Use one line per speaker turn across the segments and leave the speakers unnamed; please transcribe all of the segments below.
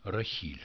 Рахиль.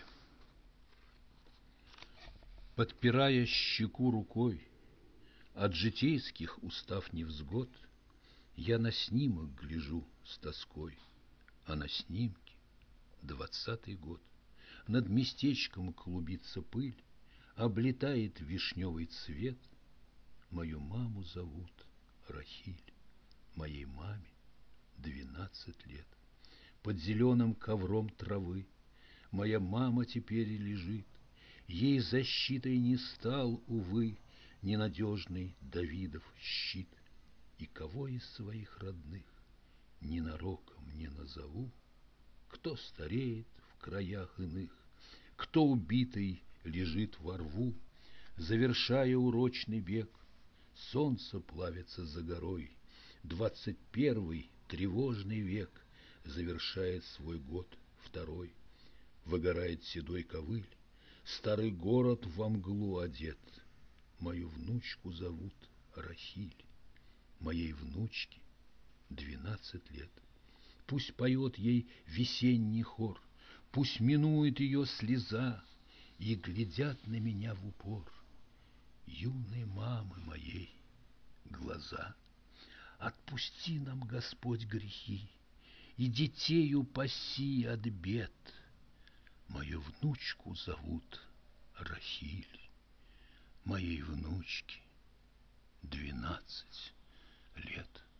Подпирая щеку рукой, от житейских устав невзгод, я на снимок гляжу с тоской, а на снимке 20-й год. Над местечком клубится пыль, облетает вишневый цвет. Мою маму зовут Рахиль, моей маме 12 лет. Под зеленым ковром травы моя мама теперь лежит. Ей защитой не стал, увы, ненадежный Давидов щит. И кого из своих родных ненароком не назову, кто стареет в краях иных, кто убитый лежит во рву. Завершая урочный век, солнце плавится за горой. 21-й тревожный век завершает свой год второй. Выгорает седой ковыль, старый город во мглу одет. Мою внучку зовут Рахиль, моей внучке 12 лет. Пусть поет ей весенний хор, пусть минует ее слеза, и глядят на меня в упор юной мамы моей глаза. Отпусти нам, Господь, грехи, и детей упаси от бед. Мою внучку зовут Рахиль, моей внучке 12 лет.